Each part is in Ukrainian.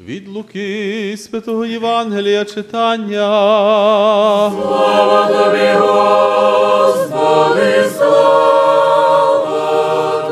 Від Луки Святого Євангелія читання. Слава Тобі, Господи, слава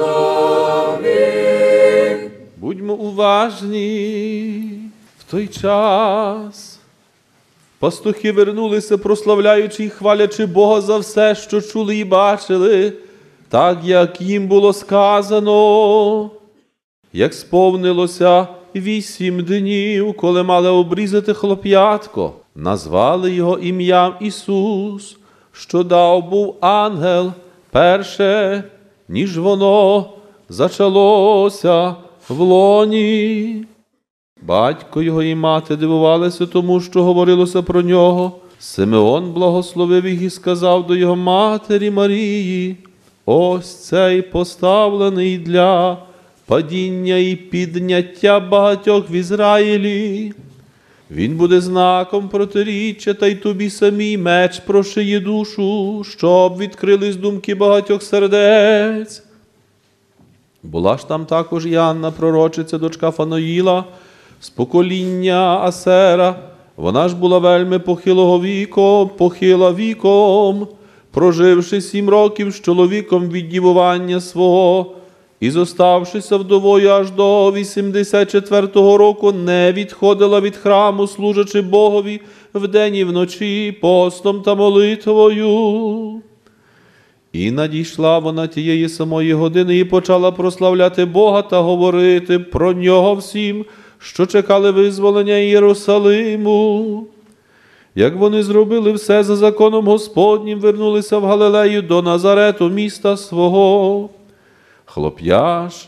Тобі. Будьмо уважні. В той час пастухи вернулися, прославляючи і хвалячи Бога за все, що чули і бачили, так, як їм було сказано. Як сповнилося 8 днів, коли мали обрізати хлоп'ятко, назвали його ім'ям Ісус, що дав був ангел перше, ніж воно зачалося в лоні. Батько його і мати дивувалися тому, що говорилося про нього. Симеон благословив їх і сказав до його матері Марії: ось цей поставлений для падіння і підняття багатьох в Ізраїлі. Він буде знаком протиріччя, та й тобі самій меч прошиє душу, щоб відкрились думки багатьох сердець. Була ж там також і Анна, пророчиця, дочка Фаноїла, з покоління Асера. Вона ж була вельми похила віком, проживши 7 років з чоловіком від дівування свого, і зоставшися вдовою аж до 84-го року, не відходила від храму, служачи Богові вдень і вночі, постом та молитвою. І надійшла вона тієї самої години і почала прославляти Бога та говорити про нього всім, що чекали визволення Єрусалиму. Як вони зробили все за законом Господнім, вернулися в Галилею до Назарету, міста свого. Хлоп'я ж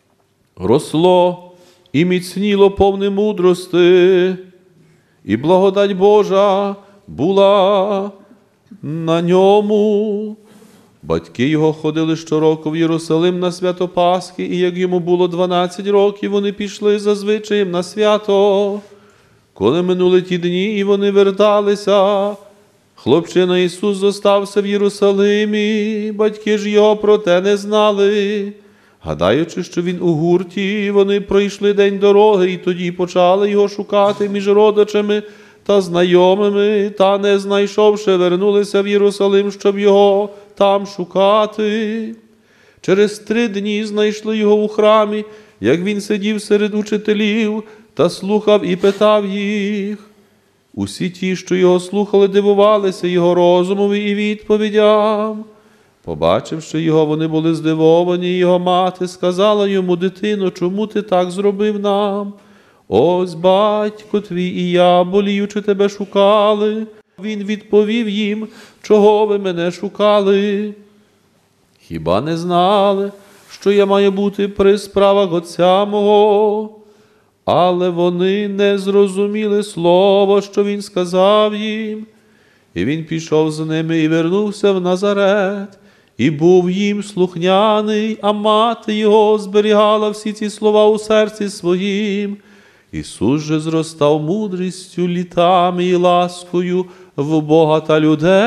росло і міцніло повне мудрости, і благодать Божа була на ньому. Батьки його ходили щороку в Єрусалим на свято Пасхи, і як йому було 12 років, вони пішли за звичаєм на свято. Коли минули ті дні, і вони верталися, хлопчина Ісус зостався в Єрусалимі, батьки ж його про те не знали. Гадаючи, що він у гурті, вони пройшли день дороги, і тоді почали його шукати між родичами та знайомими, та, не знайшовши, вернулися в Єрусалим, щоб його там шукати. Через 3 дні знайшли його у храмі, як він сидів серед учителів та слухав і питав їх. Усі ті, що його слухали, дивувалися його розумові і відповідям. Побачивши його, вони були здивовані, і його мати сказала йому: дитино, чому ти так зробив нам? Ось батько твій і я, боліючи, тебе шукали. Він відповів їм: чого ви мене шукали? Хіба не знали, що я маю бути при справах Отця мого? Але вони не зрозуміли слова, що він сказав їм. І він пішов з ними і вернувся в Назарет, і був їм слухняний, а мати його зберігала всі ці слова у серці своїм. Ісус же зростав мудрістю, літами і ласкою в Бога та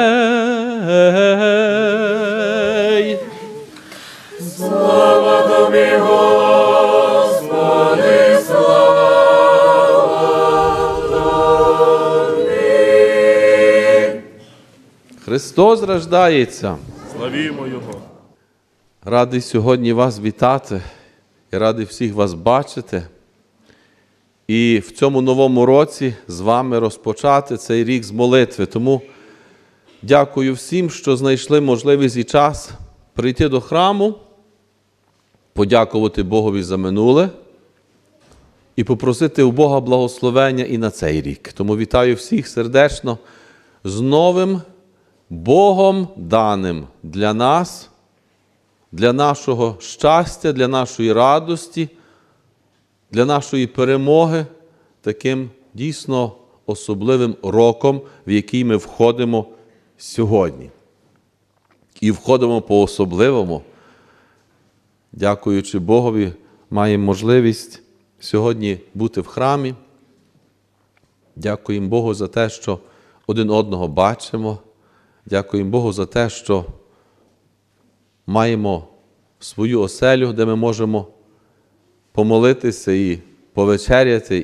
людей. Слава Тобі, Господи, слава Тобі. Христос рождається. Славімо Його! Радий сьогодні вас вітати і радий всіх вас бачити. І в цьому новому році з вами розпочати цей рік з молитви. Тому дякую всім, що знайшли можливість і час прийти до храму, подякувати Богові за минуле і попросити у Бога благословення і на цей рік. Тому вітаю всіх сердечно з новим Богом даним для нас, для нашого щастя, для нашої радості, для нашої перемоги, таким дійсно особливим роком, в який ми входимо сьогодні. І входимо по-особливому. Дякуючи Богові, маємо можливість сьогодні бути в храмі. Дякуємо Богу за те, що один одного бачимо. Дякуємо Богу за те, що маємо свою оселю, де ми можемо помолитися і повечеряти,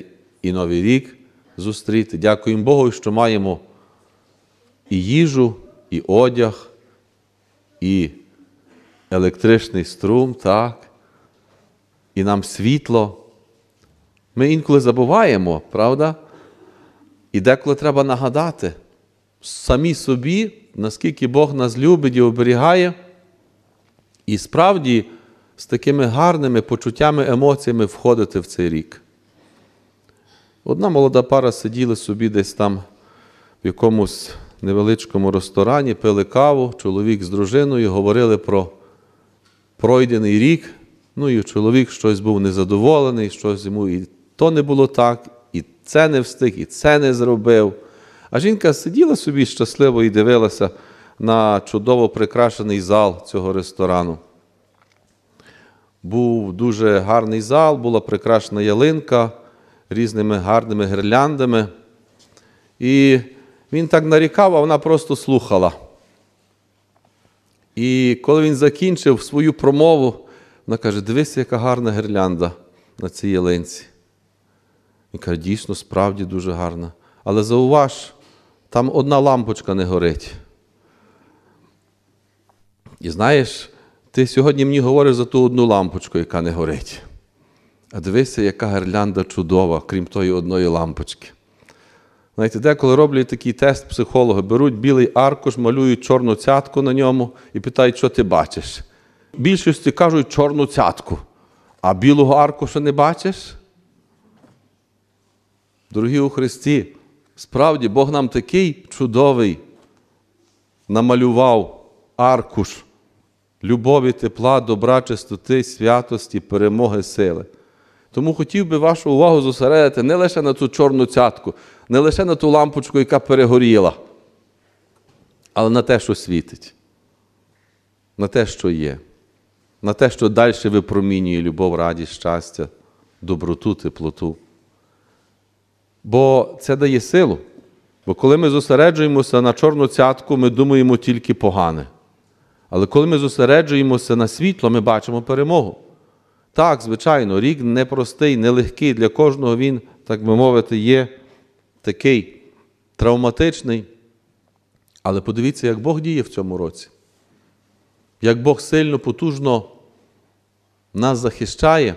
і Новий рік зустріти. Дякуємо Богу, що маємо і їжу, і одяг, і електричний струм, так, і нам світло. Ми інколи забуваємо, правда? І деколи треба нагадати самі собі, наскільки Бог нас любить і оберігає, і справді з такими гарними почуттями, емоціями входити в цей рік. Одна молода пара сиділи собі десь там в якомусь невеличкому ресторані, пили каву, чоловік з дружиною, говорили про пройдений рік, ну і чоловік щось був незадоволений, щось йому і то не було так, і це не встиг, і це не зробив. А жінка сиділа собі щасливо і дивилася на чудово прикрашений зал цього ресторану. Був дуже гарний зал, була прикрашена ялинка різними гарними гірляндами. І він так нарікав, а вона просто слухала. І коли він закінчив свою промову, вона каже: дивися, яка гарна гірлянда на цій ялинці. Він каже: дійсно, справді дуже гарна. Але зауваж, там одна лампочка не горить. І знаєш, ти сьогодні мені говориш за ту одну лампочку, яка не горить. А дивися, яка гірлянда чудова, крім тої одної лампочки. Знаєте, деколи роблять такий тест психологи, беруть білий аркуш, малюють чорну цятку на ньому і питають, що ти бачиш. Більшості кажуть чорну цятку, а білого аркуша не бачиш? Дорогі у Христі, справді Бог нам такий чудовий намалював аркуш любові, тепла, добра, чистоти, святості, перемоги, сили. Тому хотів би вашу увагу зосередити не лише на цю чорну цятку, не лише на ту лампочку, яка перегоріла, але на те, що світить, на те, що є, на те, що далі випромінює любов, радість, щастя, доброту, теплоту. Бо це дає силу. Бо коли ми зосереджуємося на чорну цятку, ми думаємо тільки погане. Але коли ми зосереджуємося на світло, ми бачимо перемогу. Так, звичайно, рік непростий, нелегкий, для кожного він, так би мовити, є такий травматичний. Але подивіться, як Бог діє в цьому році. Як Бог сильно, потужно нас захищає.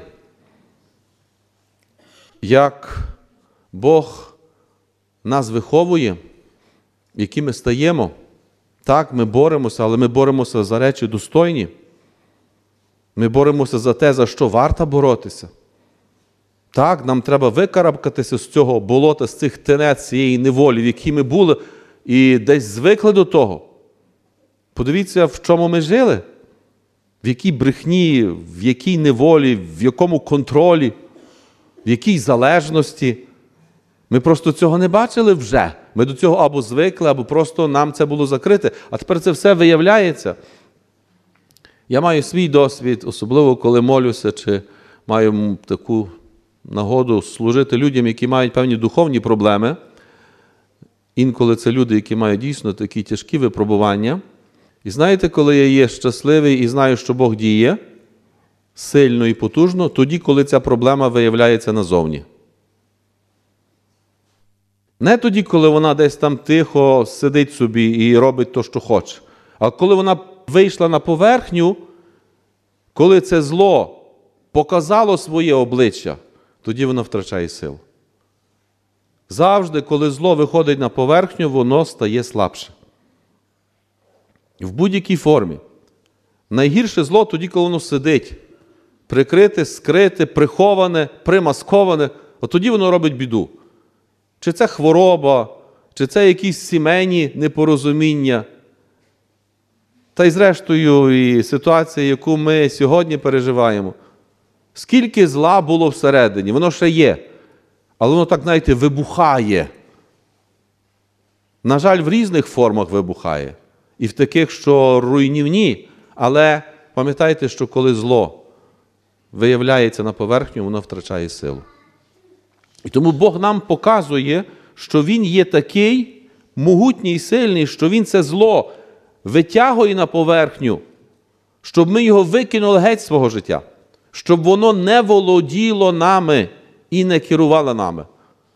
Як Бог нас виховує, які ми стаємо. Так, ми боремося, але ми боремося за речі достойні. Ми боремося за те, за що варто боротися. Так, нам треба викарабкатися з цього болота, з цих тенет, цієї неволі, в якій ми були, і десь звикли до того. Подивіться, в чому ми жили. В якій брехні, в якій неволі, в якому контролі, в якій залежності. Ми просто цього не бачили вже. Ми до цього або звикли, або просто нам це було закрите. А тепер це все виявляється. Я маю свій досвід, особливо коли молюся, чи маю таку нагоду служити людям, які мають певні духовні проблеми. Інколи це люди, які мають дійсно такі тяжкі випробування. І знаєте, коли я є щасливий і знаю, що Бог діє сильно і потужно, тоді, коли ця проблема виявляється назовні. Не тоді, коли вона десь там тихо сидить собі і робить то, що хоче. А коли вона вийшла на поверхню, коли це зло показало своє обличчя, тоді воно втрачає силу. Завжди, коли зло виходить на поверхню, воно стає слабше. В будь-якій формі. Найгірше зло тоді, коли воно сидить. Прикрите, скрите, приховане, примасковане. От тоді воно робить біду. Чи це хвороба, чи це якісь сімейні непорозуміння. Та й зрештою і ситуація, яку ми сьогодні переживаємо. Скільки зла було всередині, воно ще є. Але воно так, знаєте, вибухає. На жаль, в різних формах вибухає. І в таких, що руйнівні. Але пам'ятайте, що коли зло виявляється на поверхню, воно втрачає силу. І тому Бог нам показує, що Він є такий могутній і сильний, що Він це зло витягує на поверхню, щоб ми його викинули геть з свого життя, щоб воно не володіло нами і не керувало нами.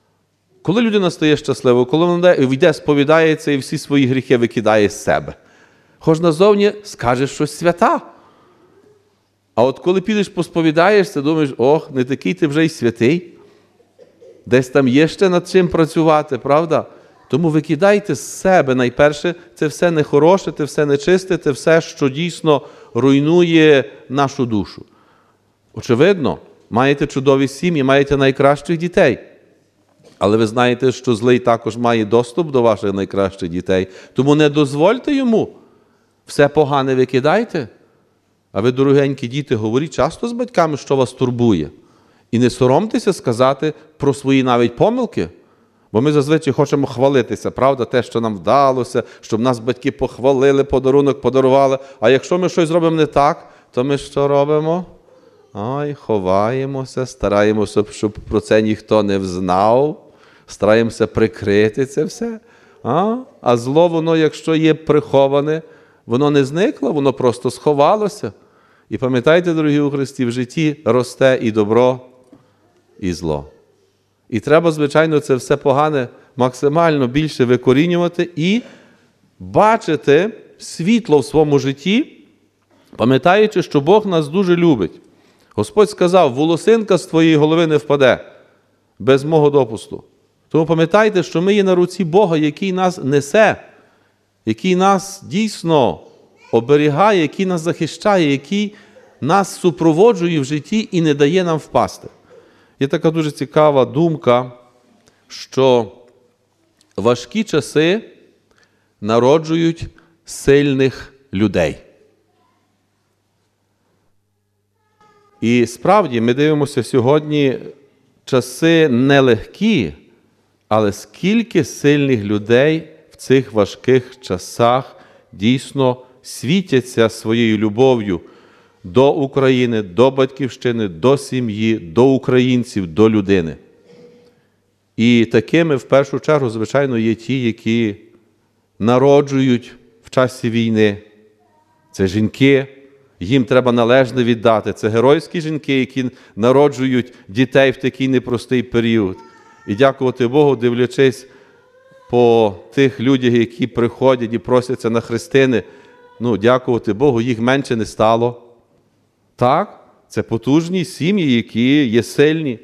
Коли людина стає щасливою, коли вона йде, сповідається і всі свої гріхи викидає з себе. Хоч назовні скаже щось свята. А от коли підеш посповідаєшся, думаєш, ох, не такий ти вже й святий. Десь там є ще над чим працювати, правда? Тому викидайте з себе найперше це все нехороше, це все нечисте, це все, що дійсно руйнує нашу душу. Очевидно, маєте чудові сім'ї, маєте найкращих дітей. Але ви знаєте, що злий також має доступ до ваших найкращих дітей. Тому не дозвольте йому. Все погане викидайте. А ви, дорогенькі діти, говоріть часто з батьками, що вас турбує. І не соромтеся сказати про свої навіть помилки. Бо ми зазвичай хочемо хвалитися, правда, те, що нам вдалося, щоб нас батьки похвалили, подарунок подарували. А якщо ми щось зробимо не так, то ми що робимо? Ой, ховаємося, стараємося, щоб про це ніхто не взнав, стараємося прикрити це все. А зло, воно, якщо є приховане, воно не зникло, воно просто сховалося. І пам'ятайте, дорогі у Христі, в житті росте і добро, і зло. І треба, звичайно, це все погане максимально більше викорінювати і бачити світло в своєму житті, пам'ятаючи, що Бог нас дуже любить. Господь сказав, волосинка з твоєї голови не впаде без мого допусту. Тому пам'ятайте, що ми є на руці Бога, який нас несе, який нас дійсно оберігає, який нас захищає, який нас супроводжує в житті і не дає нам впасти. Є така дуже цікава думка, що важкі часи народжують сильних людей. І справді ми дивимося сьогодні, часи нелегкі, але скільки сильних людей в цих важких часах дійсно світяться своєю любов'ю до України, до батьківщини, до сім'ї, до українців, до людини. І такими, в першу чергу, звичайно, є ті, які народжують в часі війни. Це жінки, їм треба належне віддати. Це геройські жінки, які народжують дітей в такий непростий період. І дякувати Богу, дивлячись по тих людях, які приходять і просяться на хрестини, дякувати Богу, їх менше не стало. Так, це потужні сім'ї, які є сильні.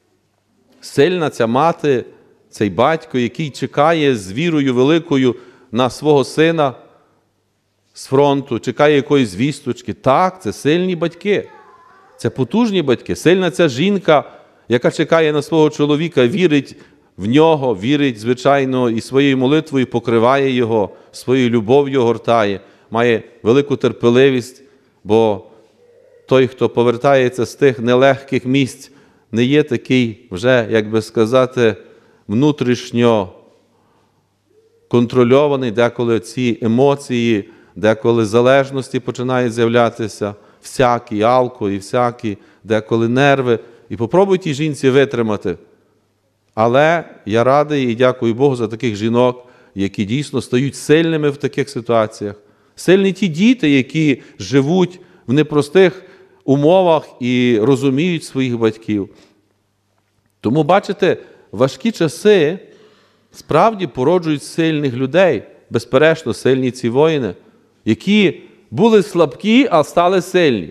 Сильна ця мати, цей батько, який чекає з вірою великою на свого сина з фронту, чекає якоїсь звісточки. Так, це сильні батьки. Це потужні батьки. Сильна ця жінка, яка чекає на свого чоловіка, вірить в нього, вірить, звичайно, і своєю молитвою покриває його, своєю любов'ю гортає, має велику терпеливість, бо той, хто повертається з тих нелегких місць, не є такий вже, як би сказати, внутрішньо контрольований, деколи ці емоції, деколи залежності починають з'являтися, всякі алко і всякі, деколи нерви. І попробуй тій жінці витримати. Але я радий і дякую Богу за таких жінок, які дійсно стають сильними в таких ситуаціях. Сильні ті діти, які живуть в непростих умовах і розуміють своїх батьків. Тому, бачите, важкі часи справді породжують сильних людей, безперечно, сильні ці воїни, які були слабкі, а стали сильні.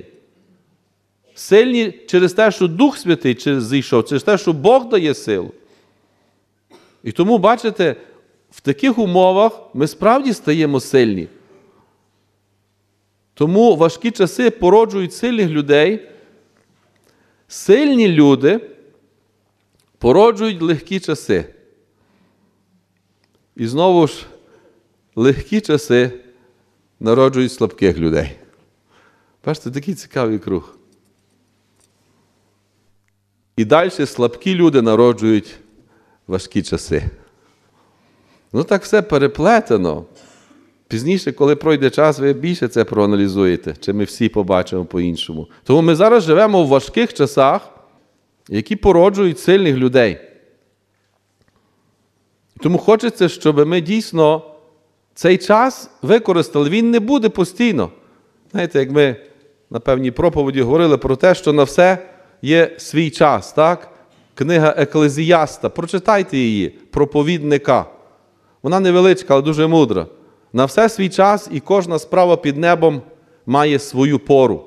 Сильні через те, що Дух Святий зійшов, через те, що Бог дає силу. І тому, бачите, в таких умовах ми справді стаємо сильні. Тому важкі часи породжують сильних людей. Сильні люди породжують легкі часи. І знову ж, легкі часи народжують слабких людей. Бачите, такий цікавий круг. І далі слабкі люди народжують важкі часи. Так все переплетено. Пізніше, коли пройде час, ви більше це проаналізуєте, чи ми всі побачимо по-іншому. Тому ми зараз живемо в важких часах, які породжують сильних людей. Тому хочеться, щоб ми дійсно цей час використали. Він не буде постійно. Знаєте, як ми на певній проповіді говорили про те, що на все є свій час, так? книга Еклезіаста. Прочитайте її, проповідника. Вона невеличка, але дуже мудра. На все свій час і кожна справа під небом має свою пору.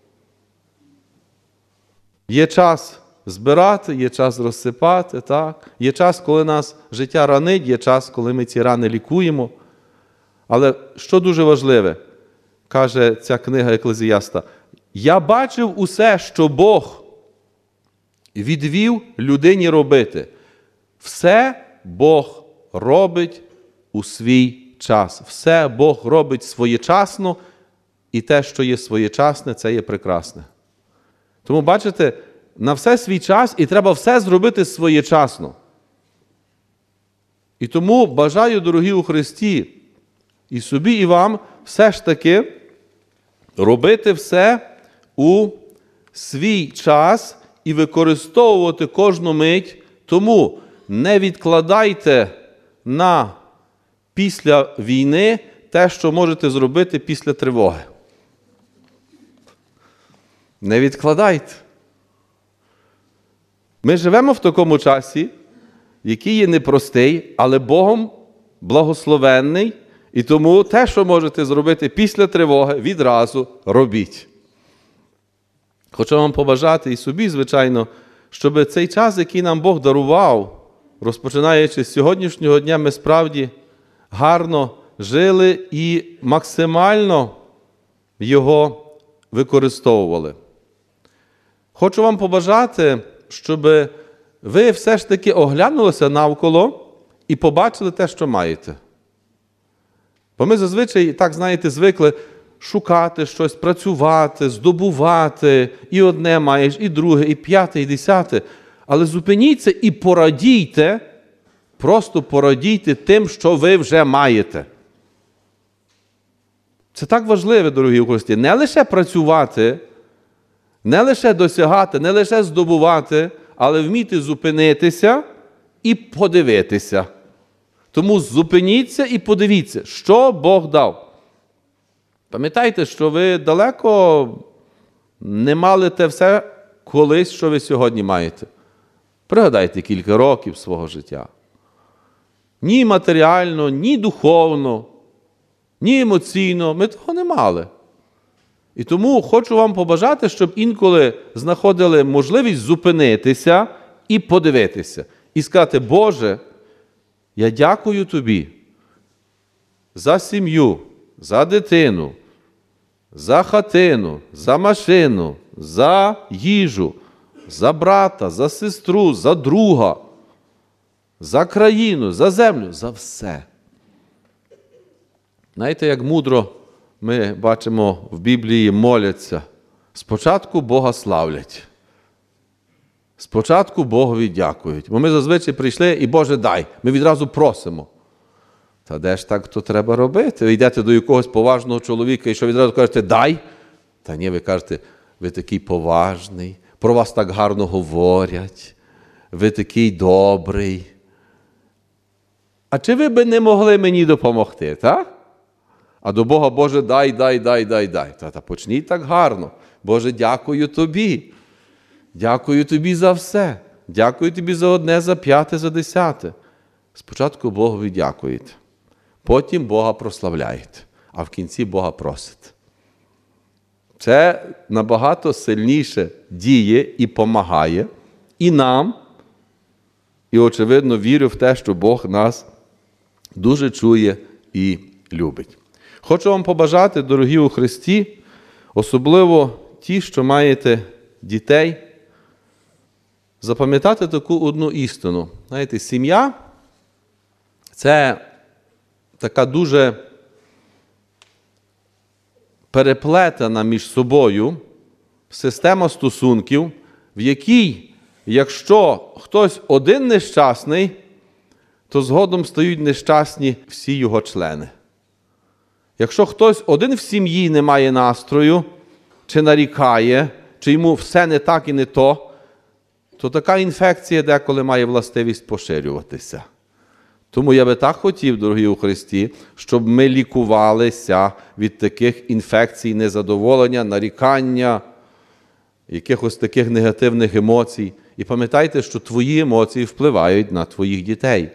Є час збирати, є час розсипати, так? Є час, коли нас життя ранить, є час, коли ми ці рани лікуємо. Але що дуже важливе, каже ця книга Еклезіаста, «Я бачив усе, що Бог відвів людині робити. Все Бог робить у свій час. Все Бог робить своєчасно, і те, що є своєчасне, це є прекрасне». Тому, бачите, на все свій час, і треба все зробити своєчасно. І тому бажаю, дорогі у Христі, і собі, і вам, все ж таки робити все у свій час і використовувати кожну мить. Тому не відкладайте на після війни те, що можете зробити після тривоги. Не відкладайте. Ми живемо в такому часі, який є непростий, але Богом благословенний, і тому те, що можете зробити після тривоги, відразу робіть. Хочу вам побажати і собі, звичайно, щоб цей час, який нам Бог дарував, розпочинаючи з сьогоднішнього дня, ми справді гарно жили і максимально його використовували. Хочу вам побажати, щоб ви все ж таки оглянулися навколо і побачили те, що маєте. Бо ми зазвичай, так знаєте, звикли шукати щось, працювати, здобувати, і одне маєш, і друге, і п'яте, і десяте. Але зупиніться і порадійте, просто порадійте тим, що ви вже маєте. Це так важливо, дорогі у Христі, не лише працювати, не лише досягати, не лише здобувати, але вміти зупинитися і подивитися. Тому зупиніться і подивіться, що Бог дав. Пам'ятайте, що ви далеко не мали те все колись, що ви сьогодні маєте. Пригадайте кілька років свого життя. Ні матеріально, ні духовно, ні емоційно ми того не мали. І тому хочу вам побажати, щоб інколи знаходили можливість зупинитися і подивитися. І сказати: Боже, я дякую Тобі за сім'ю, за дитину, за хатину, за машину, за їжу, за брата, за сестру, за друга, за країну, за землю, за все. Знаєте, як мудро ми бачимо в Біблії моляться. Спочатку Бога славлять. Спочатку Богові дякують. Бо ми зазвичай прийшли і Боже дай. Ми відразу просимо. Та де ж так то треба робити? Ви йдете до якогось поважного чоловіка і що відразу кажете дай? Та ні, ви кажете, ви такий поважний, про вас так гарно говорять, ви такий добрий. А чи ви би не могли мені допомогти, так? А до Бога: Боже, дай. Та почніть так гарно. Боже, дякую Тобі. Дякую Тобі за все. Дякую Тобі за одне, за п'яте, за десяте. Спочатку Богові дякуєте. Потім Бога прославляєте. А в кінці Бога просите. Це набагато сильніше діє і помагає і нам, і, очевидно, вірю в те, що Бог нас дуже чує і любить. Хочу вам побажати, дорогі у Христі, особливо ті, що маєте дітей, запам'ятати таку одну істину. Знаєте, сім'я – це така дуже переплетена між собою система стосунків, в якій, якщо хтось один нещасний, то згодом стають нещасні всі його члени. Якщо хтось один в сім'ї не має настрою, чи нарікає, чи йому все не так і не то така інфекція деколи має властивість поширюватися. Тому я би так хотів, дорогі у Христі, щоб ми лікувалися від таких інфекцій, незадоволення, нарікання, якихось таких негативних емоцій. І пам'ятайте, що твої емоції впливають на твоїх дітей.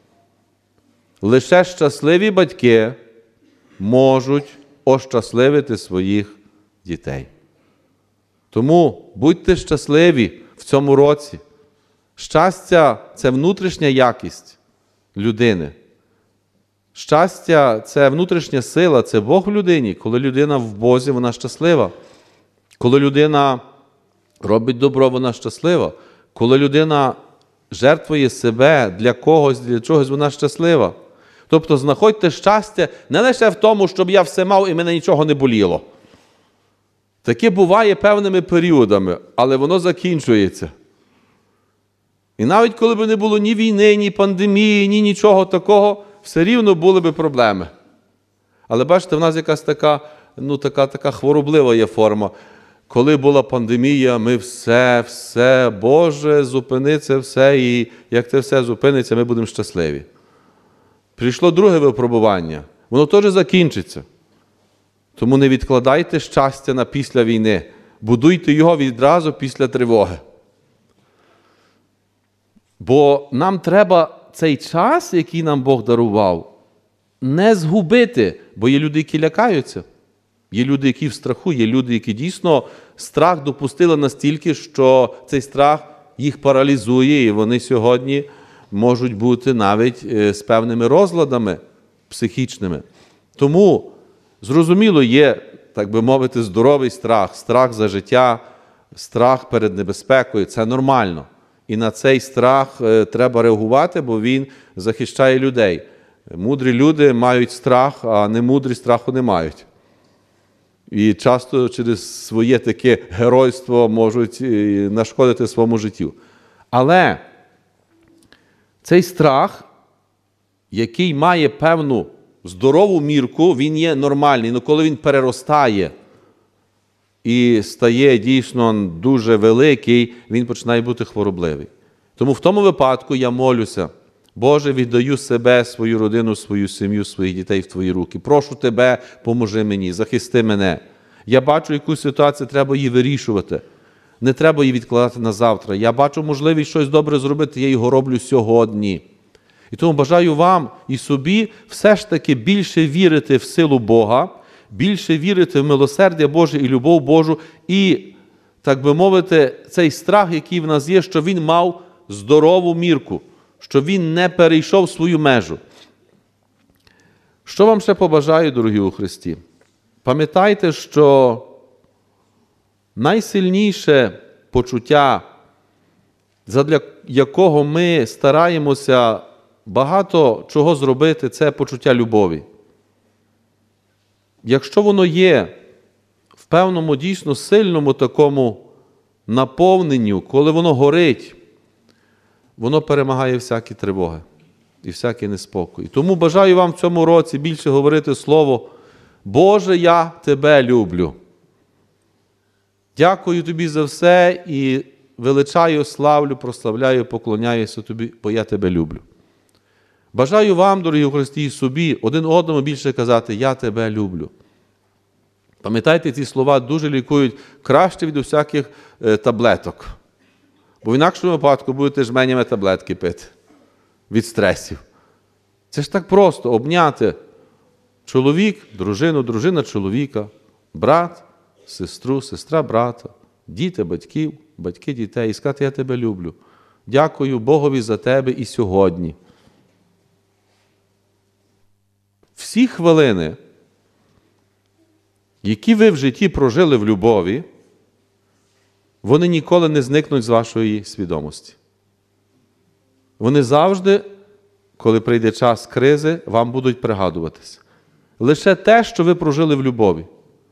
Лише щасливі батьки можуть ощасливити своїх дітей. Тому будьте щасливі в цьому році. Щастя – це внутрішня якість людини. Щастя – це внутрішня сила, це Бог в людині. Коли людина в Бозі, вона щаслива. Коли людина робить добро, вона щаслива. Коли людина жертвує себе для когось, для чогось, вона щаслива. Тобто знаходьте щастя не лише в тому, щоб я все мав і мене нічого не боліло. Таке буває певними періодами, але воно закінчується. І навіть коли б не було ні війни, ні пандемії, ні нічого такого, все рівно були б проблеми. Але бачите, в нас якась така хвороблива є форма. Коли була пандемія, ми все, Боже, зупини це все, і як це все зупиниться, ми будемо щасливі. Прийшло друге випробування, воно теж закінчиться. Тому не відкладайте щастя на після війни, будуйте його відразу після тривоги. Бо нам треба цей час, який нам Бог дарував, не згубити, бо є люди, які лякаються. Є люди, які в страху, є люди, які дійсно страх допустили настільки, що цей страх їх паралізує, і вони сьогодні можуть бути навіть з певними розладами психічними. Тому, зрозуміло, є, так би мовити, здоровий страх, страх за життя, страх перед небезпекою – це нормально. І на цей страх треба реагувати, бо він захищає людей. Мудрі люди мають страх, а немудрі страху не мають. І часто через своє таке геройство можуть нашкодити своєму життю. Але цей страх, який має певну здорову мірку, він є нормальний. Але коли він переростає і стає дійсно дуже великий, він починає бути хворобливий. Тому в тому випадку я молюся: Боже, віддаю себе, свою родину, свою сім'ю, своїх дітей в Твої руки. Прошу Тебе, поможи мені, захисти мене. Я бачу, яку ситуацію треба її вирішувати. Не треба її відкладати на завтра. Я бачу можливість щось добре зробити, я його роблю сьогодні. І тому бажаю вам і собі все ж таки більше вірити в силу Бога, більше вірити в милосердя Боже і любов Божу, і, так би мовити, цей страх, який в нас є, що він мав здорову мірку, що він не перейшов свою межу. Що вам ще побажаю, дорогі у Христі? Пам'ятайте, що найсильніше почуття, задля якого ми стараємося багато чого зробити, це почуття любові. Якщо воно є в певному дійсно сильному такому наповненню, коли воно горить, воно перемагає всякі тривоги і всякий неспокій. Тому бажаю вам в цьому році більше говорити слово: Боже, я Тебе люблю. Дякую Тобі за все і величаю, славлю, прославляю, поклоняюся Тобі, бо я Тебе люблю. Бажаю вам, дорогі у Христі, і собі один одному більше казати: я Тебе люблю. Пам'ятайте, ці слова дуже лікують краще від усяких таблеток. Бо в інакшому випадку будете жменями таблетки пити від стресів. Це ж так просто обняти чоловік, дружину, дружина чоловіка, брат, сестру, сестра брата, діти батьків, батьки дітей і сказати: я тебе люблю. Дякую Богові за тебе і сьогодні. Всі хвилини, які ви в житті прожили в любові, вони ніколи не зникнуть з вашої свідомості. Вони завжди, коли прийде час кризи, вам будуть пригадуватися. Лише те, що ви прожили в любові.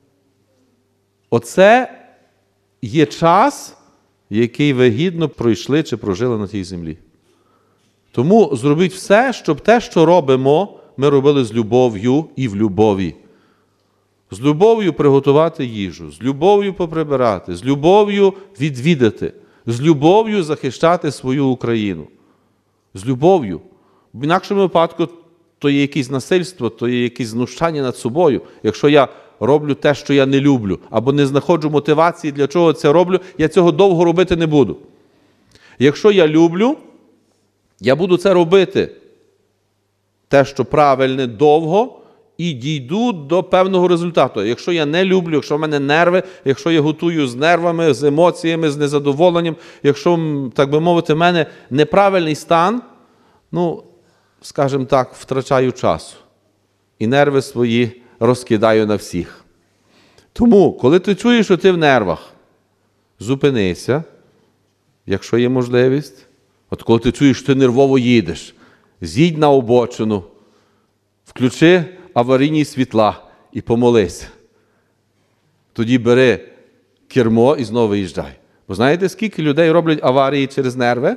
Оце є час, який ви гідно пройшли чи прожили на тій землі. Тому зробіть все, щоб те, що робимо, ми робили з любов'ю і в любові. З любов'ю приготувати їжу, з любов'ю поприбирати, з любов'ю відвідати, з любов'ю захищати свою Україну. З любов'ю. В інакшому випадку то є якесь насильство, то є якесь знущання над собою. Якщо я роблю те, що я не люблю, або не знаходжу мотивації, для чого це роблю, я цього довго робити не буду. якщо я люблю, я буду це робити. Те, що правильне, довго, і дійду до певного результату. Якщо я не люблю, якщо в мене нерви, якщо я готую з нервами, з емоціями, з незадоволенням, якщо, так би мовити, в мене неправильний стан, скажімо так, втрачаю часу. І нерви свої розкидаю на всіх. Тому, коли ти чуєш, що ти в нервах, зупинися, якщо є можливість. От коли ти чуєш, що ти нервово їдеш, з'їдь на обочину, включи аварійні світла і помолися. Тоді бери кермо і знову виїжджай. Бо знаєте, скільки людей роблять аварії через нерви?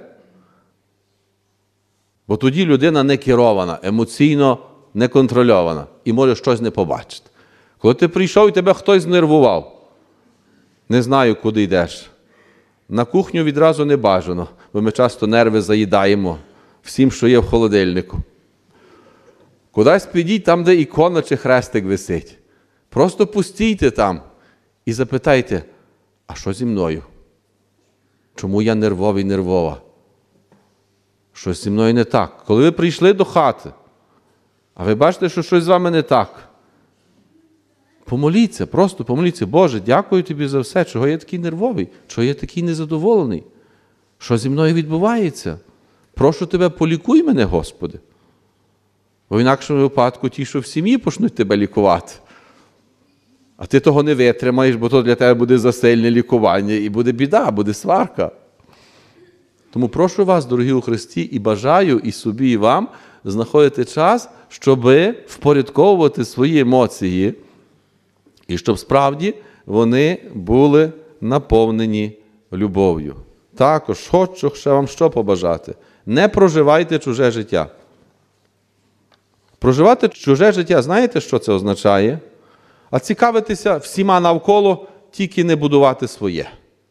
Бо тоді людина не керована, емоційно не контрольована і може щось не побачити. Коли ти прийшов і тебе хтось знервував, не знаю, куди йдеш. На кухню відразу не бажано, бо ми часто нерви заїдаємо всім, що є в холодильнику. Кудись підіть там, де ікона чи хрестик висить. Просто постійте там і запитайте, а що зі мною? Чому я нервовий, нервова? Щось зі мною не так. Коли ви прийшли до хати, а ви бачите, що щось з вами не так, помоліться, просто помоліться. Боже, дякую тобі за все, чого я такий нервовий, чого я такий незадоволений, що зі мною відбувається. Прошу тебе, полікуй мене, Господи. Бо в інакшому випадку ті, що в сім'ї, почнуть тебе лікувати. А ти того не витримаєш, бо то для тебе буде засильне лікування, і буде біда, буде сварка. Тому прошу вас, дорогі у Христі, і бажаю і собі, і вам знаходити час, щоб впорядковувати свої емоції, і щоб справді вони були наповнені любов'ю. Також хочу ще вам що побажати. Не проживайте чуже життя. Проживати чуже життя, знаєте, що це означає? А цікавитися всіма навколо, тільки не будувати своє.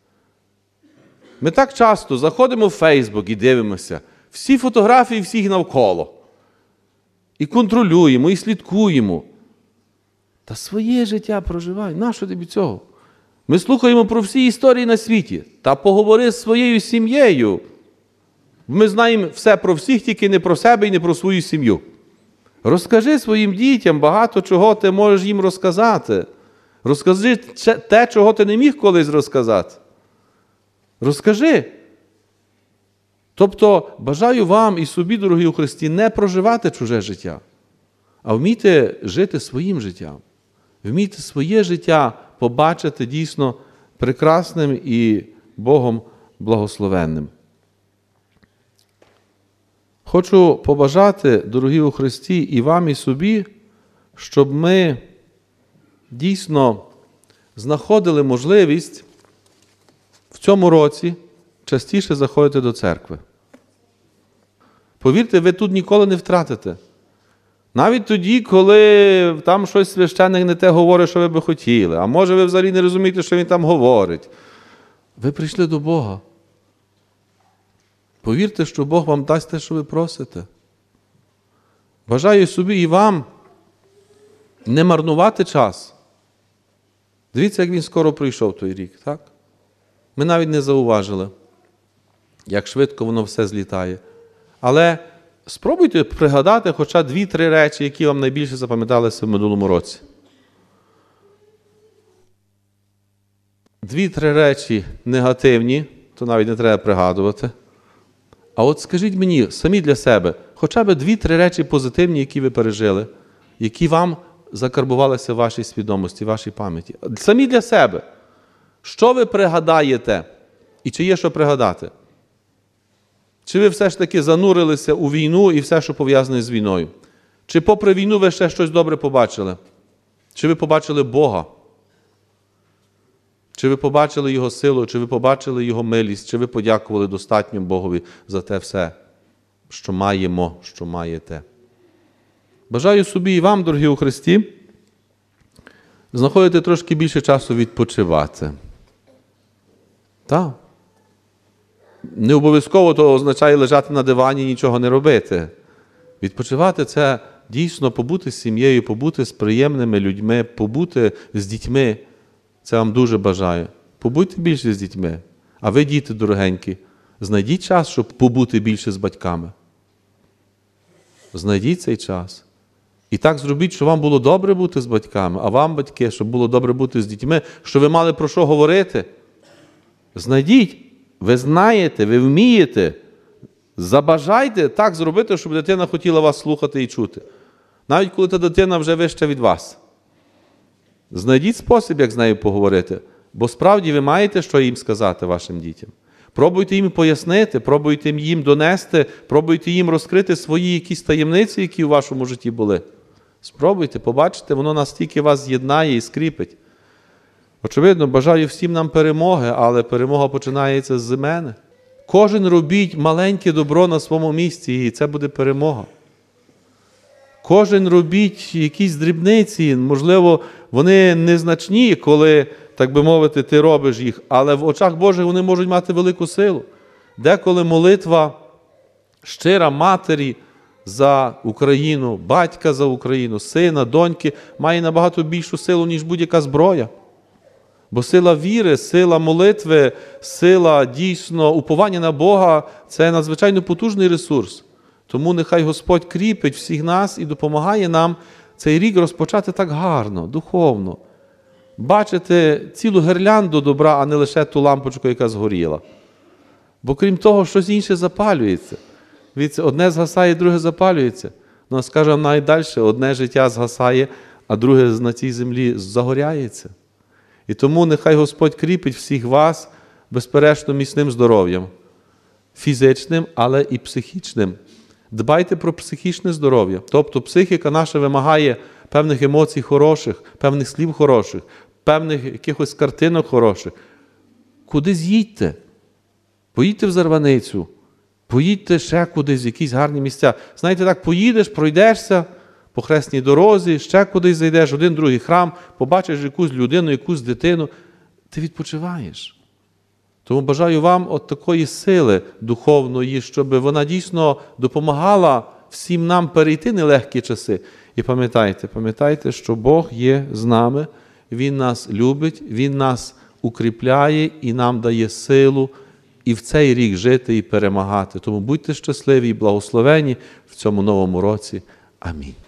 Ми так часто заходимо в Фейсбук і дивимося всі фотографії всіх навколо. І контролюємо, і слідкуємо. Та своє життя проживай. Нащо тобі цього? Ми слухаємо про всі історії на світі. Та поговори з своєю сім'єю. Ми знаємо все про всіх, тільки не про себе і не про свою сім'ю. Розкажи своїм дітям багато чого ти можеш їм розказати. Розкажи те, чого ти не міг колись розказати. Розкажи. Тобто, бажаю вам і собі, дорогі у Христі, не проживати чуже життя, а вмійте жити своїм життям. Вмійте своє життя побачити дійсно прекрасним і Богом благословенним. Хочу побажати, дорогі у Христі, і вам, і собі, щоб ми дійсно знаходили можливість в цьому році частіше заходити до церкви. Повірте, ви тут ніколи не втратите. Навіть тоді, коли там щось священник не те говорить, що ви би хотіли, а може ви взагалі не розумієте, що він там говорить. Ви прийшли до Бога. Повірте, що Бог вам дасть те, що ви просите. Бажаю собі і вам не марнувати час. Дивіться, як він скоро прийшов той рік, так? Ми навіть не зауважили, як швидко воно все злітає. Але спробуйте пригадати хоча 2-3 речі, які вам найбільше запам'яталися в минулому році. 2-3 речі негативні, то навіть не треба пригадувати. А от скажіть мені самі для себе, хоча б 2-3 речі позитивні, які ви пережили, які вам закарбувалися в вашій свідомості, в вашій пам'яті. Самі для себе. Що ви пригадаєте? І чи є що пригадати? Чи ви все ж таки занурилися у війну і все, що пов'язане з війною? Чи попри війну ви ще щось добре побачили? Чи ви побачили Бога? Чи ви побачили Його силу, чи ви побачили Його милість, чи ви подякували достатньо Богові за те все, що маємо, що маєте? Бажаю собі і вам, дорогі у Христі, знаходити трошки більше часу відпочивати. Так. Не обов'язково то означає лежати на дивані і нічого не робити. Відпочивати – це дійсно побути з сім'єю, побути з приємними людьми, побути з дітьми. Це вам дуже бажаю. Побудьте більше з дітьми. А ви, діти дорогенькі, Знайдіть час, щоб побути більше з батьками. Знайдіть цей час. І так зробіть, щоб вам було добре бути з батьками, а вам, батьки, щоб було добре бути з дітьми, щоб ви мали про що говорити. Знайдіть, ви знаєте, ви вмієте. Забажайте так зробити, щоб дитина хотіла вас слухати і чути. Навіть коли та дитина вже вища від вас. Знайдіть спосіб, як з нею поговорити, бо справді ви маєте, що їм сказати вашим дітям. Пробуйте їм пояснити, пробуйте їм донести, пробуйте їм розкрити свої якісь таємниці, які у вашому житті були. Спробуйте, побачите, воно настільки вас з'єднає і скріпить. Очевидно, бажаю всім нам перемоги, але перемога починається з мене. Кожен робіть маленьке добро на своєму місці, і це буде перемога. Кожен робіть якісь дрібниці, можливо, вони незначні, коли, так би мовити, ти робиш їх, але в очах Божих вони можуть мати велику силу. Деколи молитва щира матері за Україну, батька за Україну, сина, доньки має набагато більшу силу, ніж будь-яка зброя. Бо сила віри, сила молитви, сила дійсно уповання на Бога – це надзвичайно потужний ресурс. Тому нехай Господь кріпить всіх нас і допомагає нам цей рік розпочати так гарно, духовно. Бачити цілу гірлянду добра, а не лише ту лампочку, яка згоріла. Бо крім того, щось інше запалюється. Дивіться, одне згасає, друге запалюється. Ну, скажемо найдальше, одне життя згасає, а друге на цій землі загоряється. І тому нехай Господь кріпить всіх вас безперечно міцним здоров'ям. Фізичним, але і психічним. Дбайте про психічне здоров'я. Тобто психіка наша вимагає певних емоцій хороших, певних слів хороших, певних якихось картинок хороших. Кудись їдьте. Поїдьте в Зарваницю, поїдьте ще кудись, в якісь гарні місця. Знаєте, так поїдеш, пройдешся по хресній дорозі, ще кудись зайдеш, один, другий храм, побачиш якусь людину, якусь дитину, ти відпочиваєш. Тому бажаю вам от такої сили духовної, щоб вона дійсно допомагала всім нам перейти нелегкі часи. І пам'ятайте, що Бог є з нами, Він нас любить, Він нас укріпляє і нам дає силу і в цей рік жити і перемагати. Тому будьте щасливі і благословені в цьому новому році. Амінь.